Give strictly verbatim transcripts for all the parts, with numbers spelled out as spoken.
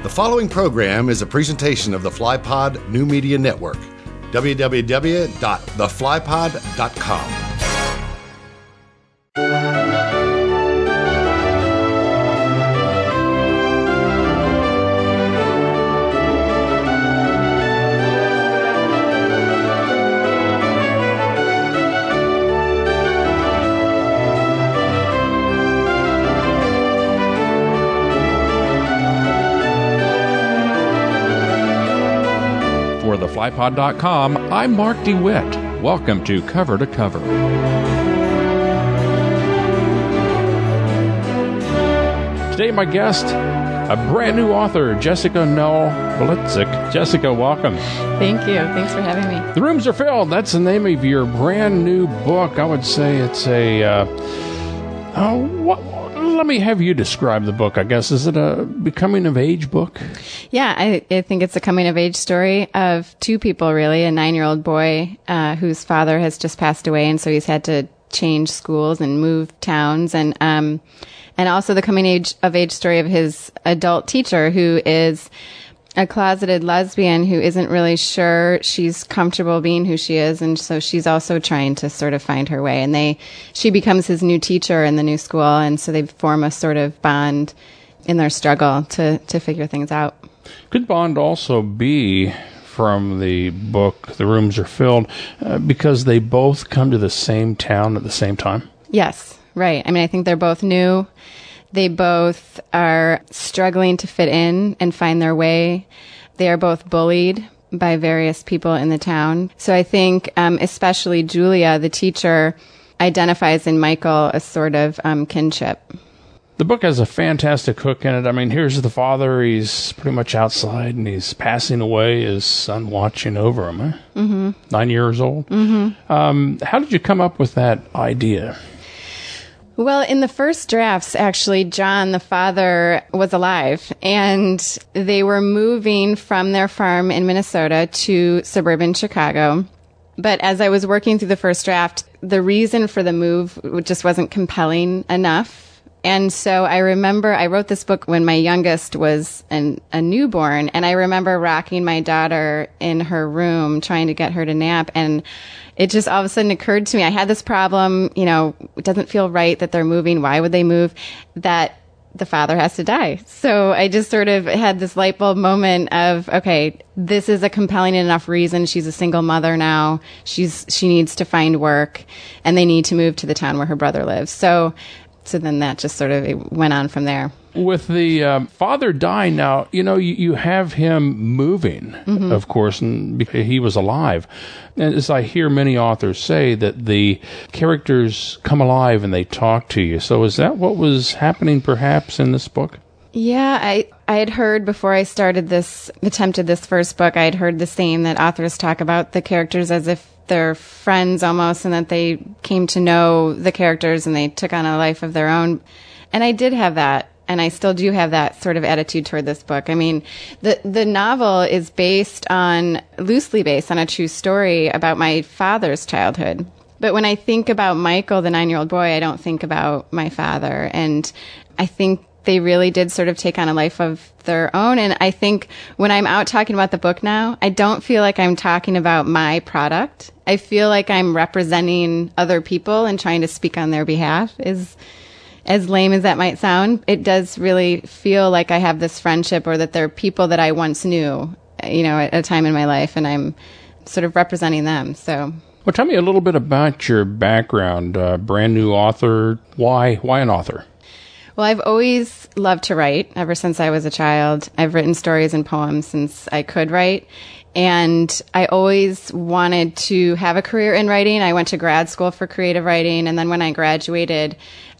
The following program is a presentation of the FlyPod New Media Network. w w w dot the fly pod dot com. For the fly pod dot com, I'm Mark DeWitt. Welcome to Cover to Cover. Today, my guest, a brand new author, Jessica Null Blitzik. Jessica, welcome. Thank you. Thanks for having me. The Rooms Are Filled. That's the name of your brand new book. I would say it's a... Uh, oh, what? Let me have you describe the book, I guess. Is it a becoming of age book? Yeah, I, I think it's a coming of age story of two people, really. A nine-year-old boy uh, whose father has just passed away, and so he's had to change schools and move towns. And um, and also the coming age of age story of his adult teacher, who is a closeted lesbian who isn't really sure she's comfortable being who she is, and so she's also trying to sort of find her way. And they, she becomes his new teacher in the new school, and so they form a sort of bond in their struggle to, to figure things out. Could bond also be from the book, The Rooms Are Filled, uh, because they both come to the same town at the same time? Yes, right. I mean, I think they're both new. They both are struggling to fit in and find their way. They are both bullied by various people in the town. So I think um, especially Julia, the teacher, identifies in Michael a sort of um, kinship. The book has a fantastic hook in it. I mean, here's the father. He's pretty much outside, and he's passing away, his son watching over him. Huh? Mm-hmm. Nine years old. Mm-hmm. Um, how did you come up with that idea? Well, in the first drafts, actually, John, the father, was alive, and they were moving from their farm in Minnesota to suburban Chicago. But as I was working through the first draft, the reason for the move just wasn't compelling enough. And so I remember I wrote this book when my youngest was an, a newborn, and I remember rocking my daughter in her room, trying to get her to nap, and it just all of a sudden occurred to me, I had this problem, you know, it doesn't feel right that they're moving. Why would they move? That the father has to die. So I just sort of had this light bulb moment of, okay, this is a compelling enough reason. She's a single mother now. She's, she needs to find work, and they need to move to the town where her brother lives. So, so then that just sort of went on from there. With the um, father dying now, you know, you, you have him moving, mm-hmm. of course, and because he was alive. And as I hear many authors say, that the characters come alive and they talk to you. So is that what was happening perhaps in this book? Yeah, I, I had heard before I started this, attempted this first book, I had heard the same, that authors talk about the characters as if they're friends almost, and that they came to know the characters and they took on a life of their own. And I did have that. And I still do have that sort of attitude toward this book. I mean, the the novel is based on, loosely based on a true story about my father's childhood. But when I think about Michael, the nine-year-old boy, I don't think about my father. And I think they really did sort of take on a life of their own. And I think when I'm out talking about the book now, I don't feel like I'm talking about my product. I feel like I'm representing other people and trying to speak on their behalf. Is As lame as that might sound, it does really feel like I have this friendship, or that they're people that I once knew, you know, at a time in my life, and I'm sort of representing them. So, well, tell me a little bit about your background. Uh, brand new author. Why? Why an author? Well, I've always loved to write ever since I was a child. I've written stories and poems since I could write. And I always wanted to have a career in writing. I went to grad school for creative writing. And then when I graduated,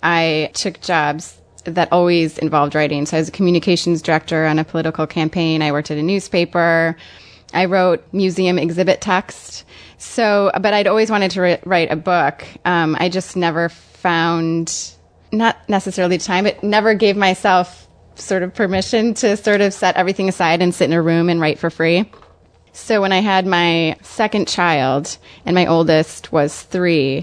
I took jobs that always involved writing. So I was a communications director on a political campaign. I worked at a newspaper. I wrote museum exhibit text. So, but I'd always wanted to ri- write a book. Um, I just never found, not necessarily time, but never gave myself sort of permission to sort of set everything aside and sit in a room and write for free. So when I had my second child, and my oldest was three,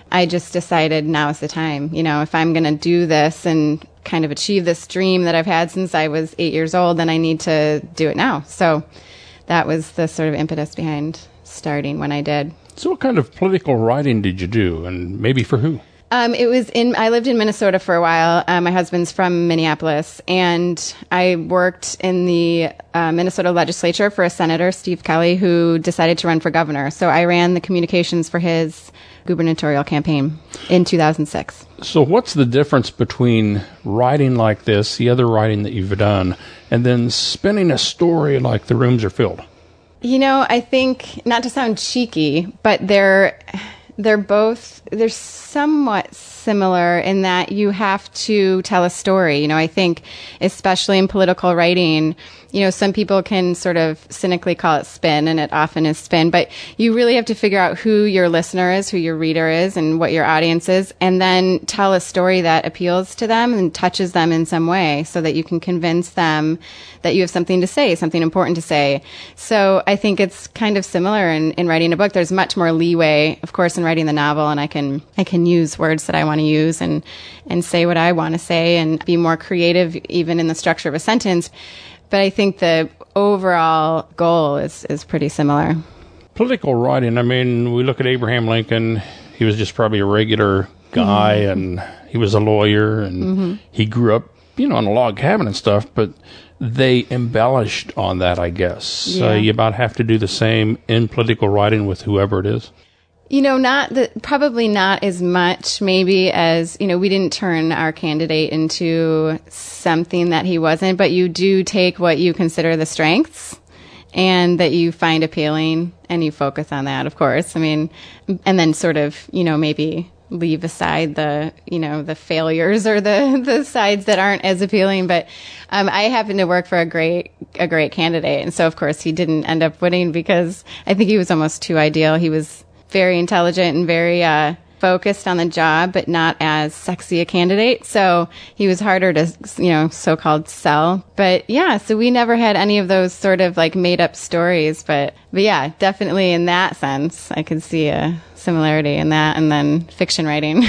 I just decided now is the time. You know, if I'm going to do this and kind of achieve this dream that I've had since I was eight years old, then I need to do it now. So that was the sort of impetus behind starting when I did. So what kind of political writing did you do, and maybe for who? Um, it was in, I lived in Minnesota for a while. Uh, my husband's from Minneapolis, and I worked in the uh, Minnesota legislature for a senator, Steve Kelly, who decided to run for governor. So I ran the communications for his gubernatorial campaign in two thousand six. So what's the difference between writing like this, the other writing that you've done, and then spinning a story like The Rooms Are Filled? You know, I think, not to sound cheeky, but they're... They're both, they're somewhat similar in that you have to tell a story. You know, I think especially in political writing, you know, some people can sort of cynically call it spin, and it often is spin, but you really have to figure out who your listener is, who your reader is, and what your audience is, and then tell a story that appeals to them and touches them in some way so that you can convince them that you have something to say, something important to say. So I think it's kind of similar in, in writing a book. There's much more leeway, of course, in writing the novel, and I can I can use words that I want to use and, and say what I want to say and be more creative even in the structure of a sentence. But I think the overall goal is, is pretty similar. Political writing, I mean, we look at Abraham Lincoln. He was just probably a regular guy, mm-hmm. and he was a lawyer, and mm-hmm. he grew up, you know, in a log cabin and stuff, but they embellished on that, I guess. Yeah. Uh, you about have to do the same in political writing with whoever it is. You know, not the, probably not as much maybe as, you know, we didn't turn our candidate into something that he wasn't, but you do take what you consider the strengths and that you find appealing and you focus on that, of course. I mean, and then sort of, you know, maybe leave aside the, you know, the failures or the, the sides that aren't as appealing. But um, I happened to work for a great, a great candidate. And so, of course, he didn't end up winning because I think he was almost too ideal. He was very intelligent and very uh, focused on the job, but not as sexy a candidate. So he was harder to, you know, so-called sell. But yeah, so we never had any of those sort of like made-up stories. But, but yeah, definitely in that sense, I could see a similarity in that and then fiction writing.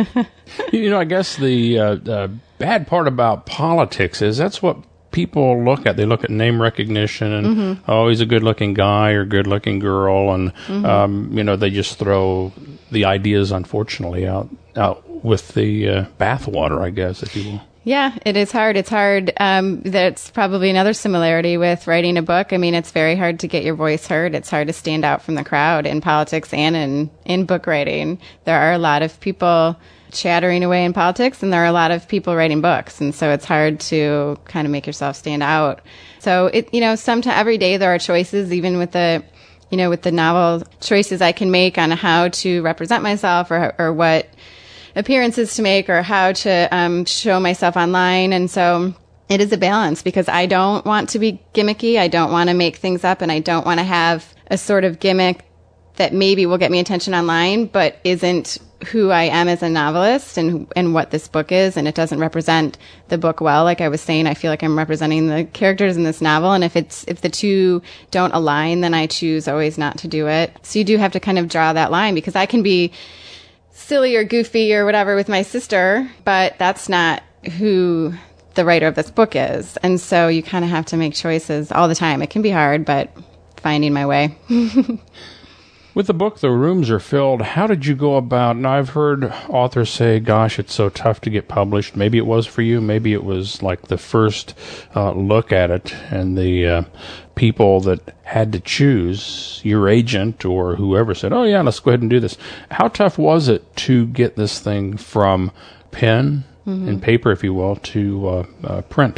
You know, I guess the, uh, the bad part about politics is that's what people look at. They look at name recognition and, mm-hmm. oh, he's a good-looking guy or good-looking girl, and mm-hmm. um, you know, they just throw the ideas, unfortunately, out out with the uh, bathwater, I guess, if you will. Yeah, it is hard. It's hard. Um, that's probably another similarity with writing a book. I mean, it's very hard to get your voice heard. It's hard to stand out from the crowd in politics and in, in book writing. There are a lot of people chattering away in politics, and there are a lot of people writing books, and so it's hard to kind of make yourself stand out. So it, you know, sometimes every day there are choices, even with the, you know, with the novel, choices I can make on how to represent myself or or what appearances to make or how to um, show myself online, and so it is a balance because I don't want to be gimmicky, I don't want to make things up, and I don't want to have a sort of gimmick that maybe will get me attention online, but isn't who I am as a novelist and and what this book is, and it doesn't represent the book well. Like I was saying, I feel like I'm representing the characters in this novel, and if it's if the two don't align, then I choose always not to do it. So you do have to kind of draw that line, because I can be silly or goofy or whatever with my sister, but that's not who the writer of this book is. And so you kind of have to make choices all the time. It can be hard, but finding my way. With the book, The Rooms Are Filled, how did you go about, and I've heard authors say, gosh, it's so tough to get published. Maybe it was for you. Maybe it was like the first uh, look at it, and the uh, people that had to choose, your agent or whoever said, oh yeah, let's go ahead and do this. How tough was it to get this thing from pen mm-hmm. and paper, if you will, to uh, uh, print?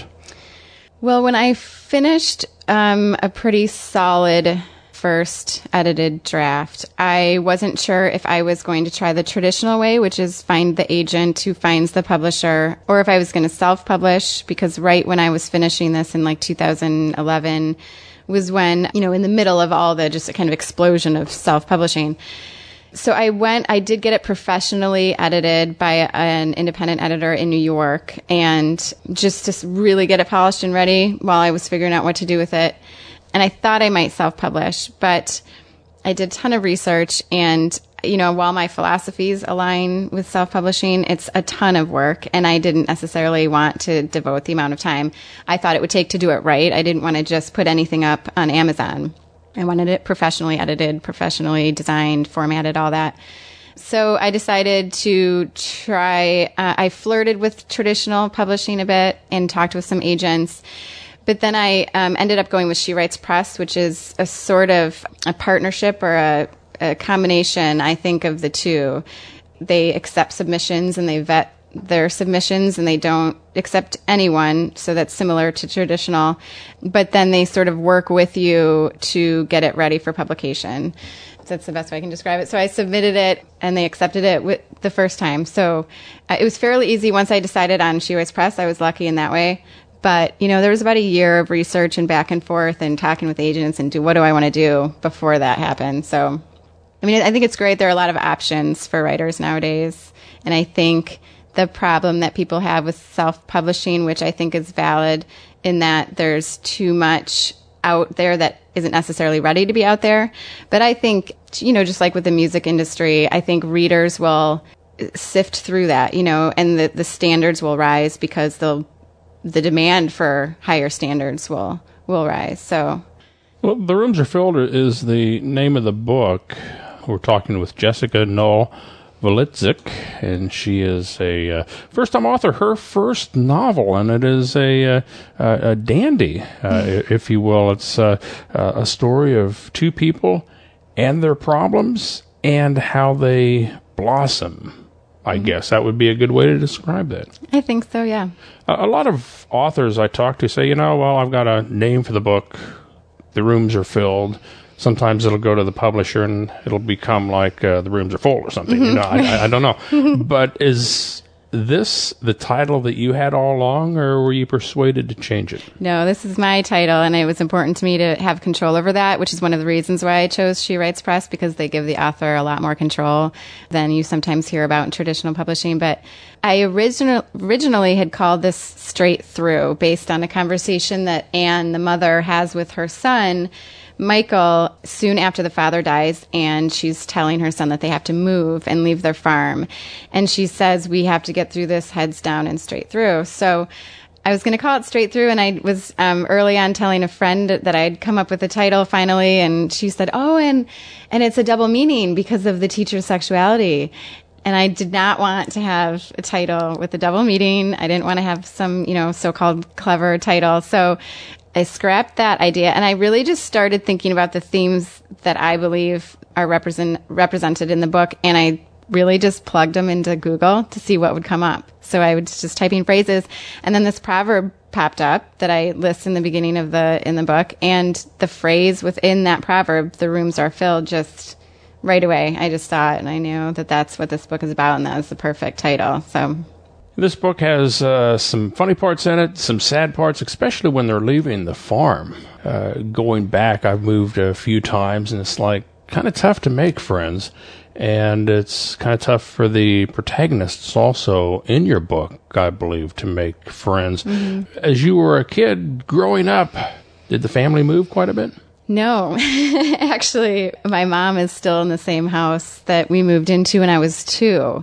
Well, when I finished um, a pretty solid first edited draft, I wasn't sure if I was going to try the traditional way, which is find the agent who finds the publisher, or if I was going to self-publish, because right when I was finishing this in like two thousand eleven was when, you know, in the middle of all the just a kind of explosion of self-publishing. So I went, I did get it professionally edited by an independent editor in New York, and just to really get it polished and ready while I was figuring out what to do with it. And I thought I might self-publish, but I did a ton of research, and you know, while my philosophies align with self-publishing, it's a ton of work, and I didn't necessarily want to devote the amount of time I thought it would take to do it right. I didn't want to just put anything up on Amazon. I wanted it professionally edited, professionally designed, formatted, all that. So I decided to try, uh, I flirted with traditional publishing a bit and talked with some agents. But then I um, ended up going with She Writes Press, which is a sort of a partnership or a, a combination, I think, of the two. They accept submissions and they vet their submissions, and they don't accept anyone. So that's similar to traditional. But then they sort of work with you to get it ready for publication. That's the best way I can describe it. So I submitted it, and they accepted it with the first time. So uh, it was fairly easy once I decided on She Writes Press. I was lucky in that way. But, you know, there was about a year of research and back and forth and talking with agents and do what do I want to do before that happened. So, I mean, I think it's great. There are a lot of options for writers nowadays. And I think the problem that people have with self-publishing, which I think is valid in that there's too much out there that isn't necessarily ready to be out there. But I think, you know, just like with the music industry, I think readers will sift through that, you know, and the, the standards will rise because they'll the demand for higher standards will will rise. So, well, The Rooms Are Filled is the name of the book. We're talking with Jessica Null Volitzik, and she is a uh, first-time author. Her first novel, and it is a, uh, a dandy, uh, if you will. It's uh, a story of two people and their problems and how they blossom. I guess that would be a good way to describe that. I think so, yeah. A, a lot of authors I talk to say, you know, well, I've got a name for the book. The rooms are filled. Sometimes it'll go to the publisher and it'll become like uh, The Rooms Are Full or something. You know, I, I don't know. But is this the title that you had all along, or were you persuaded to change it? No, this is my title, and it was important to me to have control over that, which is one of the reasons why I chose She Writes Press, because they give the author a lot more control than you sometimes hear about in traditional publishing. But I original, originally had called this Straight Through, based on a conversation that Anne, the mother, has with her son, Michael, soon after the father dies, and she's telling her son that they have to move and leave their farm. And she says, we have to get through this heads down and straight through. So I was going to call it Straight Through, and I was um, early on telling a friend that I'd come up with a title finally, and she said, oh, and, and it's a double meaning because of the teacher's sexuality. And I did not want to have a title with a double meaning. I didn't want to have some, you know, so-called clever title. So I scrapped that idea, and I really just started thinking about the themes that I believe are represent, represented in the book, and I really just plugged them into Google to see what would come up. So I was just typing phrases, and then this proverb popped up that I list in the beginning of the in the book, and the phrase within that proverb, "The rooms are filled," just right away I just saw it, and I knew that that's what this book is about, and that was the perfect title. So. This book has uh, some funny parts in it, some sad parts, especially when they're leaving the farm. Uh, going back, I've moved a few times, and it's like kind of tough to make friends. And it's kind of tough for the protagonists also in your book, I believe, to make friends. Mm-hmm. As you were a kid growing up, did the family move quite a bit? No. Actually, my mom is still in the same house that we moved into when I was two.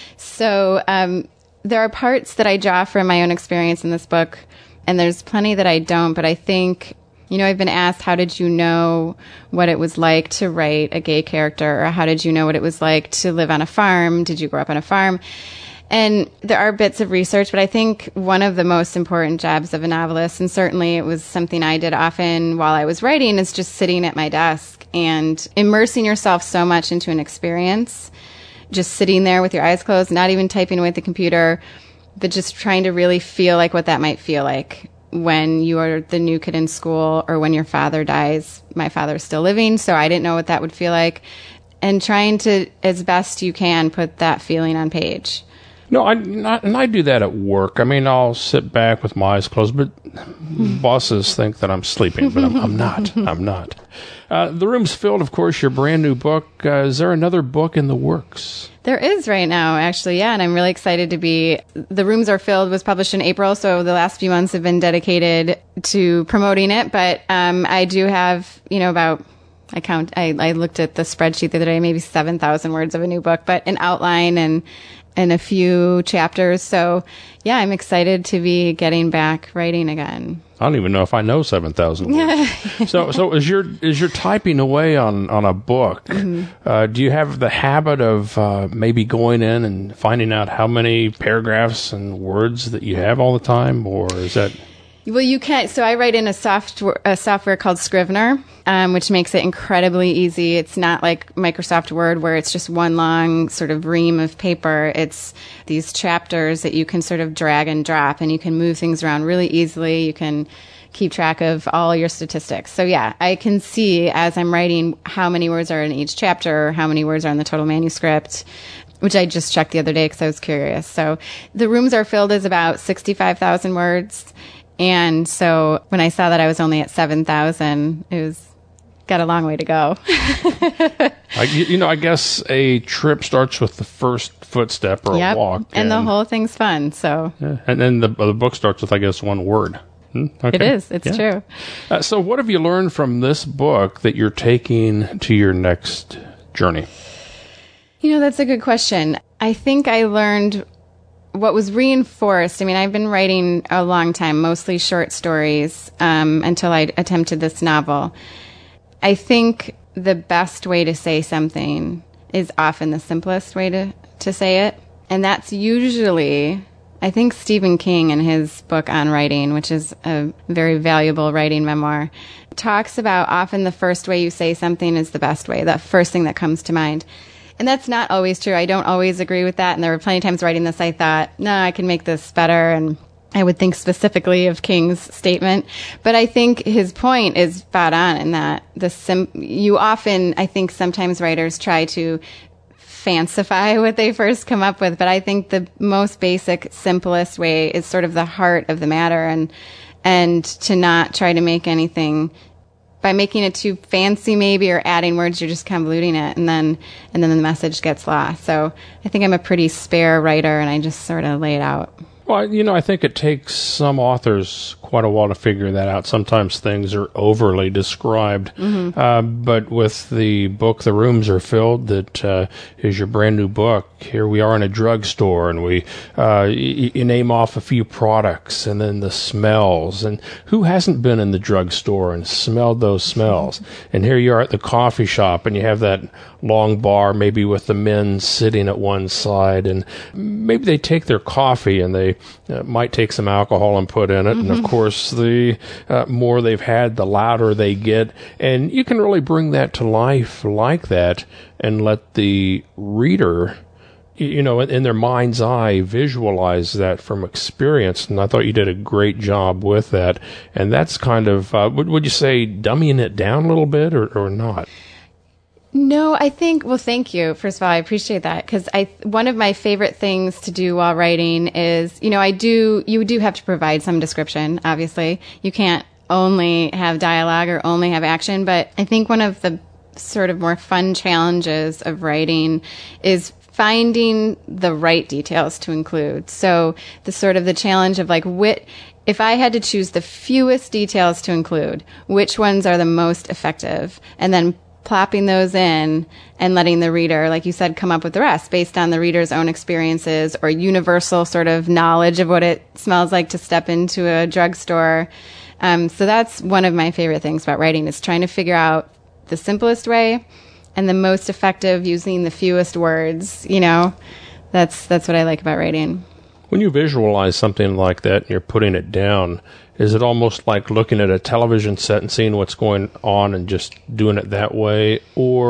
So, um, there are parts that I draw from my own experience in this book, and there's plenty that I don't, but I think, you know, I've been asked, how did you know what it was like to write a gay character, or how did you know what it was like to live on a farm? Did you grow up on a farm? And there are bits of research, but I think one of the most important jobs of a novelist, and certainly it was something I did often while I was writing, is just sitting at my desk and immersing yourself so much into an experience. Just sitting there with your eyes closed, not even typing away at the computer, but just trying to really feel like what that might feel like when you are the new kid in school, or when your father dies. My father's still living, so I didn't know what that would feel like. And trying to, as best you can, put that feeling on page. No, I, not, and I do that at work. I mean, I'll sit back with my eyes closed, but bosses think that I'm sleeping, but I'm, I'm not. I'm not. Uh, The Room's Filled, of course, your brand new book. Uh, is there another book in the works? There is right now, actually, yeah, and I'm really excited to be. The Rooms Are Filled was published in April, so the last few months have been dedicated to promoting it, but um, I do have, you know, about I count, I, I looked at the spreadsheet the other day, maybe seven thousand words of a new book, but an outline and, and a few chapters. So yeah, I'm excited to be getting back writing again. I don't even know if I know seven thousand words. so, so as you're, as you're typing away on, on a book, mm-hmm. uh, do you have the habit of, uh, maybe going in and finding out how many paragraphs and words that you have all the time, or is that? Well, you can. So I write in a software, a software called Scrivener, um, which makes it incredibly easy. It's not like Microsoft Word where it's just one long sort of ream of paper. It's these chapters that you can sort of drag and drop, and you can move things around really easily. You can keep track of all your statistics. So yeah, I can see as I'm writing how many words are in each chapter, how many words are in the total manuscript, which I just checked the other day because I was curious. So the rooms are filled as about sixty-five thousand words. And so when I saw that I was only at seven thousand, it was got a long way to go. I, you know, I guess a trip starts with the first footstep or yep. a walk. And, and the whole thing's fun. So, yeah. And then the, the book starts with, I guess, one word. Hmm? Okay. It is. It's yeah. true. Uh, so what have you learned from this book that you're taking to your next journey? You know, that's a good question. I think I learned what was reinforced. I mean, I've been writing a long time, mostly short stories, um, until I attempted this novel. I think the best way to say something is often the simplest way to, to say it. And that's usually, I think Stephen King in his book on writing, which is a very valuable writing memoir, talks about often the first way you say something is the best way, the first thing that comes to mind. And that's not always true. I don't always agree with that. And there were plenty of times writing this I thought, no, I can make this better. And I would think specifically of King's statement. But I think his point is spot on in that the sim- you often, I think sometimes writers try to fancify what they first come up with. But I think the most basic, simplest way is sort of the heart of the matter, and and to not try to make anything by making it too fancy maybe or adding words, you're just convoluting it, and then and then the message gets lost. So I think I'm a pretty spare writer, and I just sort of lay it out. Well, you know, I think it takes some authors quite a while to figure that out. Sometimes things are overly described. Mm-hmm. Uh, but with the book, The Rooms Are Filled, that uh, is your brand new book, here we are in a drugstore, and we uh, you, you name off a few products, and then the smells. And who hasn't been in the drugstore and smelled those smells? And here you are at the coffee shop, and you have that long bar, maybe with the men sitting at one side, and maybe they take their coffee and they uh, might take some alcohol and put in it. Mm-hmm. And of course, the uh, more they've had, the louder they get. And you can really bring that to life like that and let the reader, you know, in their mind's eye, visualize that from experience. And I thought you did a great job with that. And that's kind of, uh, would, would you say dummying it down a little bit, or, or not? No, I think, well, thank you. First of all, I appreciate that, because I, one of my favorite things to do while writing is, you know, I do, you do have to provide some description, obviously. You can't only have dialogue or only have action, but I think one of the sort of more fun challenges of writing is finding the right details to include. So the sort of the challenge of like, wit, if I had to choose the fewest details to include, which ones are the most effective, and then plopping those in and letting the reader, like you said, come up with the rest based on the reader's own experiences or universal sort of knowledge of what it smells like to step into a drugstore. Um, so that's one of my favorite things about writing, is trying to figure out the simplest way and the most effective using the fewest words. You know, that's that's what I like about writing. When you visualize something like that and you're putting it down, is it almost like looking at a television set and seeing what's going on and just doing it that way?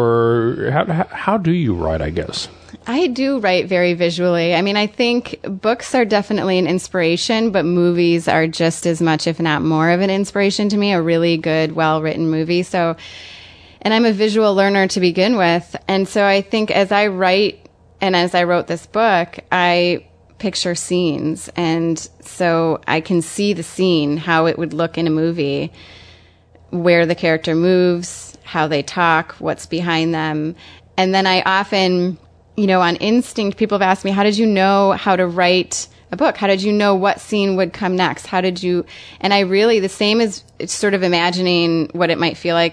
Or how how do you write, I guess? I do write very visually. I mean, I think books are definitely an inspiration, but movies are just as much, if not more, of an inspiration to me, a really good, well-written movie. So, and I'm a visual learner to begin with. And so I think as I write and as I wrote this book, I picture scenes, and so I can see the scene, how it would look in a movie, where the character moves, how they talk, what's behind them. And then I often, you know, on instinct, people have asked me, how did you know how to write a book? How did you know what scene would come next? How did you, and I really, the same as sort of imagining what it might feel like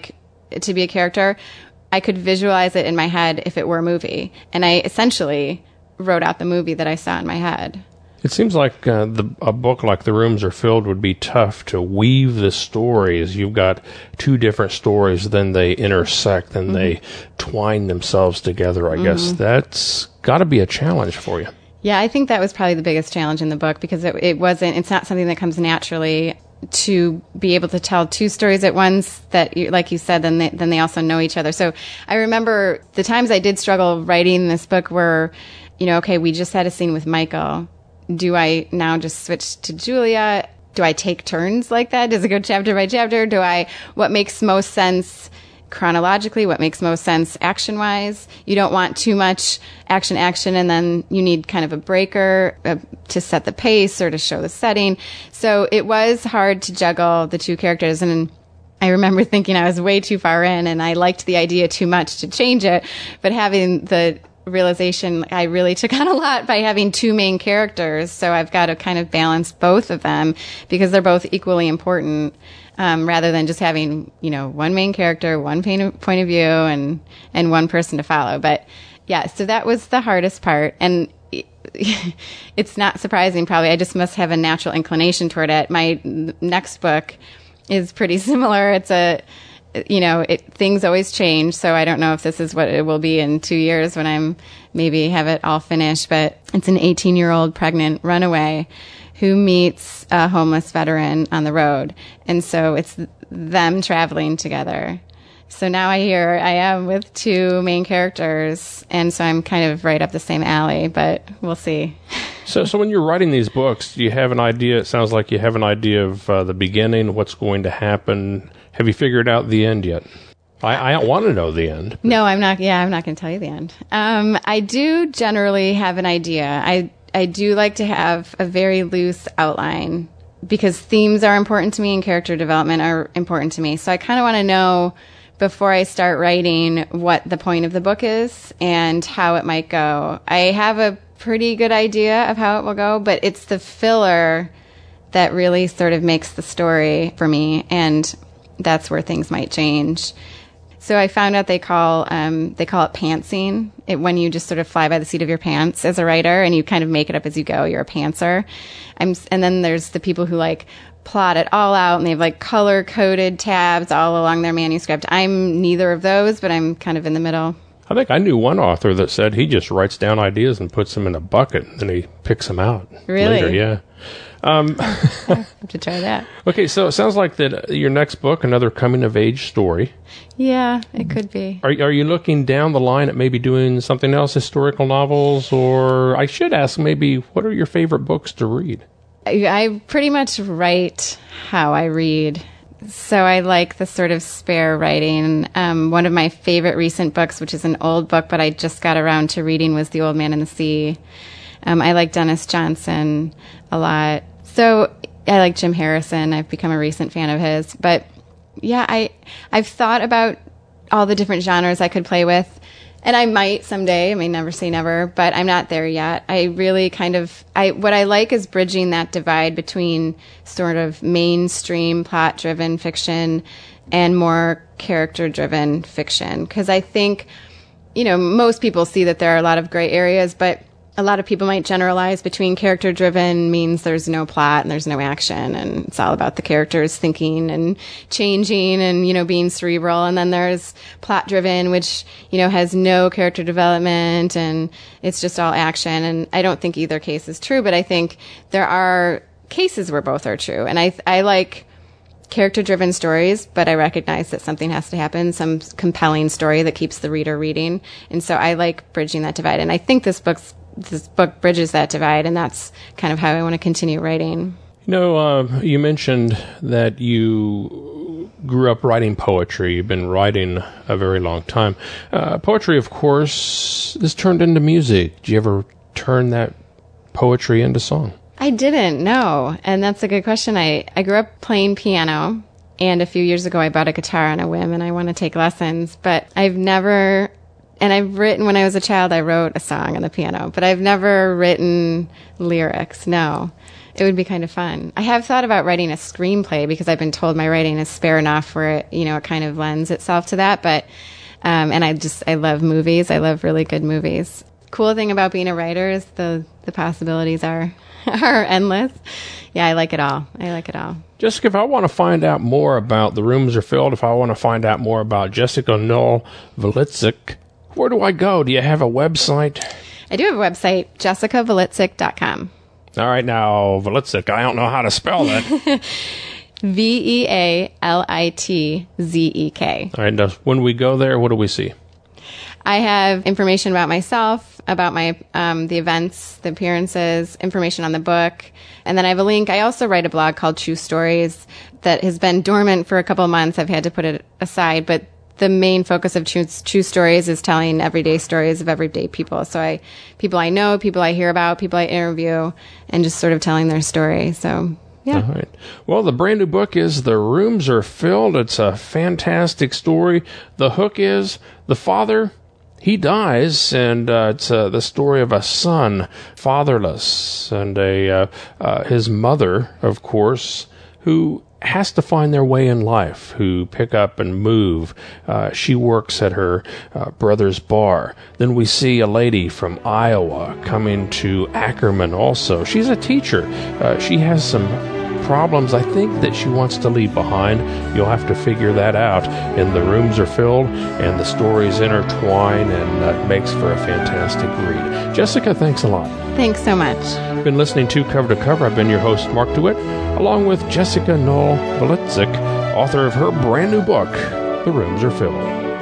to be a character, I could visualize it in my head if it were a movie. And I essentially wrote out the movie that I saw in my head. It seems like uh, the, a book like The Rooms Are Filled would be tough to weave the stories. You've got two different stories, then they intersect, then mm-hmm. they twine themselves together, I mm-hmm. guess. That's got to be a challenge for you. Yeah, I think that was probably the biggest challenge in the book because it, it wasn't, it's not something that comes naturally to be able to tell two stories at once that, you, like you said, then they, then they also know each other. So I remember the times I did struggle writing this book were, you know, okay, we just had a scene with Michael. Do I now just switch to Julia? Do I take turns like that? Does it go chapter by chapter? Do I, what makes most sense chronologically? What makes most sense action-wise? You don't want too much action, action, and then you need kind of a breaker uh, to set the pace or to show the setting. So it was hard to juggle the two characters. And I remember thinking I was way too far in and I liked the idea too much to change it. But having the realization I really took on a lot by having two main characters. So I've got to kind of balance both of them because they're both equally important, um, rather than just having, you know, one main character, one point of, point of view and, and one person to follow. But yeah, so that was the hardest part. And it's not surprising, probably. I just must have a natural inclination toward it. My next book is pretty similar. It's a, you know, it, things always change. So I don't know if this is what it will be in two years when I'm maybe have it all finished. But it's an eighteen year old pregnant runaway who meets a homeless veteran on the road. And so it's them traveling together. So now I hear I am with two main characters. And so I'm kind of right up the same alley, but we'll see. So, so when you're writing these books, do you have an idea? It sounds like you have an idea of uh, the beginning, what's going to happen. Have you figured out the end yet? I, I don't want to know the end. But. No, I'm not. Yeah, I'm not going to tell you the end. Um, I do generally have an idea. I I do like to have a very loose outline because themes are important to me and character development are important to me. So I kind of want to know before I start writing what the point of the book is and how it might go. I have a pretty good idea of how it will go, but it's the filler that really sort of makes the story for me, and that's where things might change. So I found out they call um, they call it pantsing, it, when you just sort of fly by the seat of your pants as a writer and you kind of make it up as you go. You're a pantser. I'm, and then there's the people who like plot it all out and they have like color coded tabs all along their manuscript. I'm neither of those, but I'm kind of in the middle. I think I knew one author that said he just writes down ideas and puts them in a bucket and then he picks them out really? later. Yeah. Um, I have to try that. Okay, so it sounds like that your next book, another coming-of-age story. Yeah, it could be. Are, are you looking down the line at maybe doing something else, historical novels? Or I should ask maybe, what are your favorite books to read? I, I pretty much write how I read. So I like the sort of spare writing. Um, one of my favorite recent books, which is an old book, but I just got around to reading, was The Old Man and the Sea. Um, I like Dennis Johnson a lot. So I like Jim Harrison. I've become a recent fan of his. But yeah, I, I've thought about all the different genres I could play with. And I might someday. I may never say never, but I'm not there yet. I really kind of, I what I like is bridging that divide between sort of mainstream plot-driven fiction and more character-driven fiction. Because I think, you know, most people see that there are a lot of gray areas, but a lot of people might generalize between character-driven means there's no plot and there's no action and it's all about the characters thinking and changing and, you know, being cerebral. And then there's plot-driven, which, you know, has no character development and it's just all action. And I don't think either case is true, but I think there are cases where both are true. And I, I like character-driven stories, but I recognize that something has to happen, some compelling story that keeps the reader reading. And so I like bridging that divide. And I think this book's this book bridges that divide, and that's kind of how I want to continue writing. You know, uh, you mentioned that you grew up writing poetry. You've been writing a very long time. Uh, poetry, of course, is turned into music. Did you ever turn that poetry into song? I didn't, no. And that's a good question. I, I grew up playing piano, and a few years ago I bought a guitar on a whim, and I want to take lessons, but I've never... And I've written, when I was a child, I wrote a song on the piano, but I've never written lyrics, no. It would be kind of fun. I have thought about writing a screenplay because I've been told my writing is spare enough where it, you know, it kind of lends itself to that. But, um, and I just, I love movies. I love really good movies. Cool thing about being a writer is the, the possibilities are, are endless. Yeah, I like it all. I like it all. Jessica, if I want to find out more about The Rooms Are Filled, if I want to find out more about Jessica Knoll Volitzik, where do I go? Do you have a website? I do have a website, jessica volitzik dot com. All right, now, Volitzik, I don't know how to spell that. V E A L I T Z E K. All right, now, when we go there, what do we see? I have information about myself, about my um, the events, the appearances, information on the book, and then I have a link. I also write a blog called True Stories that has been dormant for a couple of months. I've had to put it aside, but the main focus of True, True Stories is telling everyday stories of everyday people. So I, people I know, people I hear about, people I interview, and just sort of telling their story. So. Yeah. All right. Well, the brand new book is The Rooms Are Filled. It's a fantastic story. The hook is the father, he dies, and uh, it's uh, the story of a son, fatherless, and a uh, uh, his mother, of course, who has to find their way in life, who pick up and move. Uh, she works at her uh, brother's bar. Then we see a lady from Iowa coming to Ackerman also. She's a teacher. Uh, she has some problems, I think, that she wants to leave behind. You'll have to figure that out. And The Rooms Are Filled, and the stories intertwine, and uh, it makes for a fantastic read. Jessica, thanks a lot. Thanks so much. Been listening to Cover to Cover. I've been your host, Mark DeWitt, along with Jessica Knoll Volitzik, author of her brand new book, The Rooms Are Filled.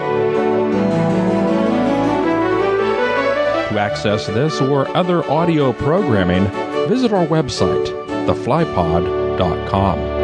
To access this or other audio programming, visit our website, the fly pod dot com.